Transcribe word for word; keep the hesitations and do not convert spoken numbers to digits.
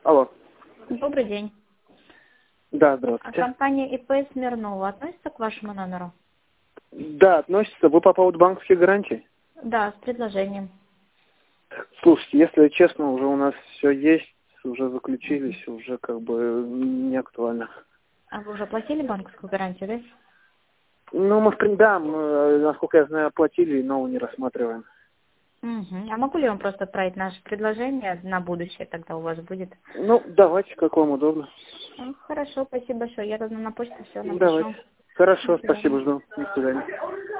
Алло. Добрый день. Да, А здравствуйте. компания ИП Смирнова относится к вашему номеру? Да, относится. Вы по поводу банковских гарантий? Да, с предложением. Слушайте, если честно, уже у нас все есть, уже заключились, уже как бы не актуально. А вы уже платили банковскую гарантию, да? Ну, мы, в принципе, да, мы, насколько я знаю, оплатили, но не рассматриваем. Угу. А могу ли вам просто отправить наше предложение на будущее, тогда у вас будет? Ну, давайте, как вам удобно. Ну, хорошо, спасибо большое. Я тогда на почту все напишу. Давайте. До Хорошо, свидания. спасибо, жду. До свидания.